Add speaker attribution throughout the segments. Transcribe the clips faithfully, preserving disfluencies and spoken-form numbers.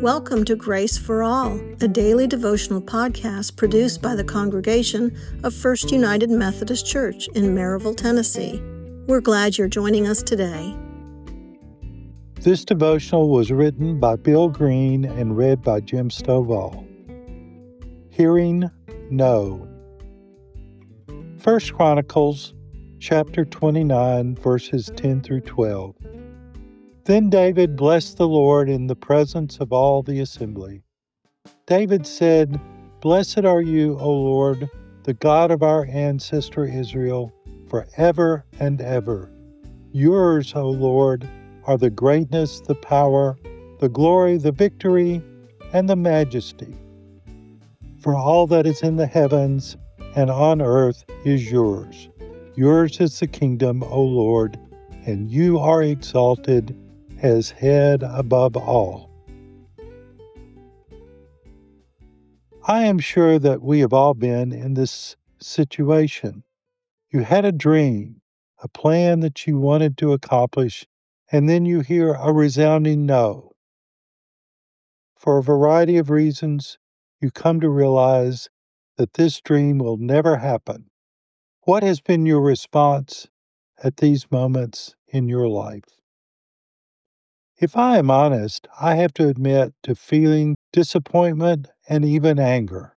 Speaker 1: Welcome to Grace for All, a daily devotional podcast produced by the congregation of First United Methodist Church in Maryville, Tennessee. We're glad you're joining us today.
Speaker 2: This devotional was written by Bill Green and read by Jim Stovall. Hearing No. First Chronicles chapter twenty-nine, verses ten through twelve. Then David blessed the Lord in the presence of all the assembly. David said, "Blessed are you, O Lord, the God of our ancestor Israel, forever and ever. Yours, O Lord, are the greatness, the power, the glory, the victory, and the majesty. For all that is in the heavens and on earth is yours. Yours is the kingdom, O Lord, and you are exalted as head above all." I am sure that we have all been in this situation. You had a dream, a plan that you wanted to accomplish, and then you hear a resounding no. For a variety of reasons, you come to realize that this dream will never happen. What has been your response at these moments in your life? If I am honest, I have to admit to feeling disappointment and even anger.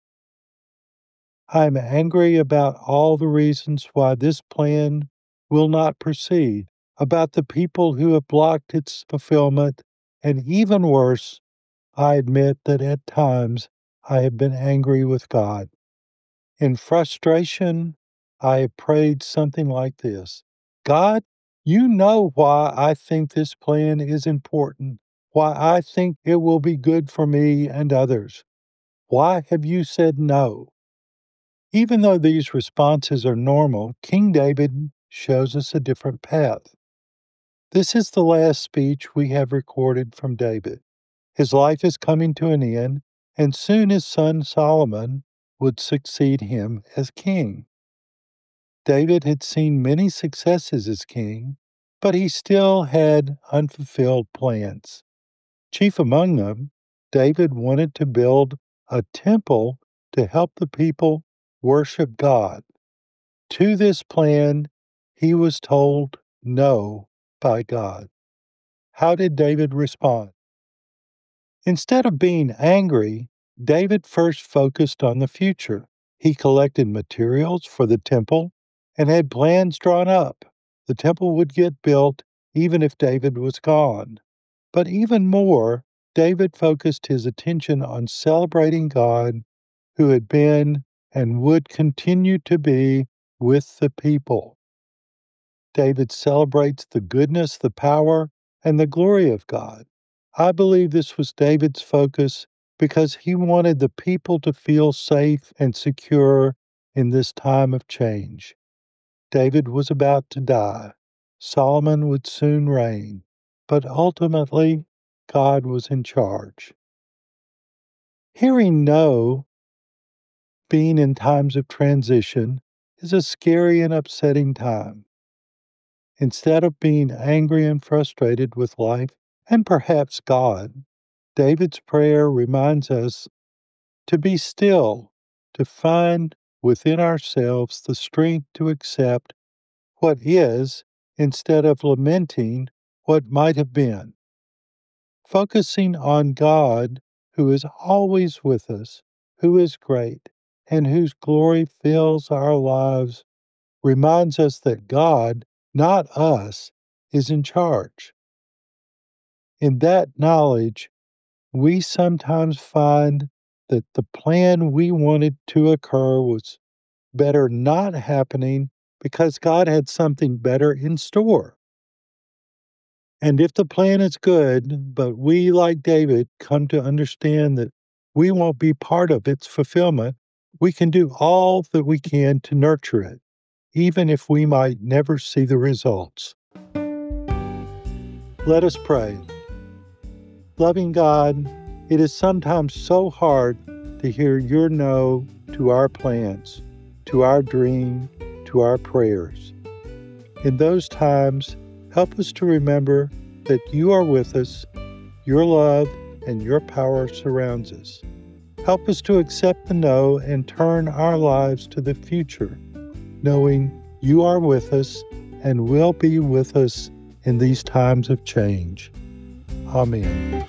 Speaker 2: I am angry about all the reasons why this plan will not proceed, about the people who have blocked its fulfillment, and even worse, I admit that at times I have been angry with God. In frustration, I have prayed something like this: God, you know why I think this plan is important, why I think it will be good for me and others. Why have you said no? Even though these responses are normal, King David shows us a different path. This is the last speech we have recorded from David. His life is coming to an end, and soon his son Solomon would succeed him as king. David had seen many successes as king, but he still had unfulfilled plans. Chief among them, David wanted to build a temple to help the people worship God. To this plan, he was told no by God. How did David respond? Instead of being angry, David first focused on the future. He collected materials for the temple and had plans drawn up. The temple would get built even if David was gone. But even more, David focused his attention on celebrating God, who had been and would continue to be with the people. David celebrates the goodness, the power, and the glory of God. I believe this was David's focus because he wanted the people to feel safe and secure in this time of change. David was about to die. Solomon would soon reign. But ultimately, God was in charge. Hearing no, being in times of transition, is a scary and upsetting time. Instead of being angry and frustrated with life, and perhaps God, David's prayer reminds us to be still, to find within ourselves the strength to accept what is instead of lamenting what might have been. Focusing on God, who is always with us, who is great, and whose glory fills our lives, reminds us that God, not us, is in charge. In that knowledge, we sometimes find that the plan we wanted to occur was better not happening because God had something better in store. And if the plan is good, but we, like David, come to understand that we won't be part of its fulfillment, we can do all that we can to nurture it, even if we might never see the results. Let us pray. Loving God, it is sometimes so hard to hear your no to our plans, to our dream, to our prayers. In those times, help us to remember that you are with us, your love and your power surrounds us. Help us to accept the no and turn our lives to the future, knowing you are with us and will be with us in these times of change. Amen.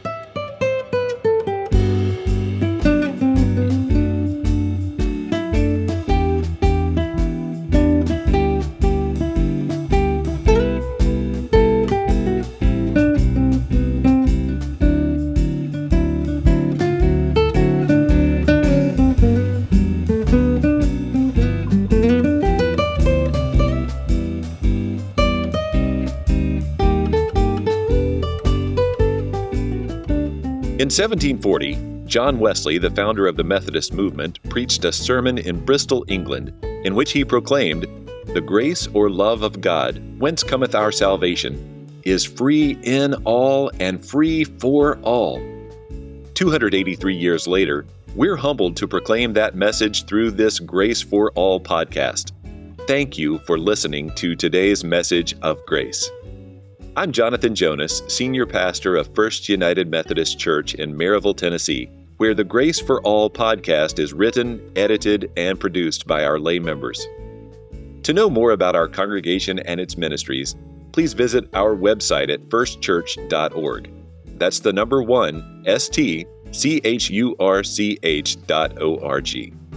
Speaker 3: In seventeen forty, John Wesley, the founder of the Methodist movement, preached a sermon in Bristol, England, in which he proclaimed, "The grace or love of God, whence cometh our salvation, is free in all and free for all." two hundred eighty-three years later, we're humbled to proclaim that message through this Grace for All podcast. Thank you for listening to today's message of grace. I'm Jonathan Jonas, Senior Pastor of First United Methodist Church in Maryville, Tennessee, where the Grace for All podcast is written, edited, and produced by our lay members. To know more about our congregation and its ministries, please visit our website at first church dot org. That's the number one, S T C H U R C H dot O R G.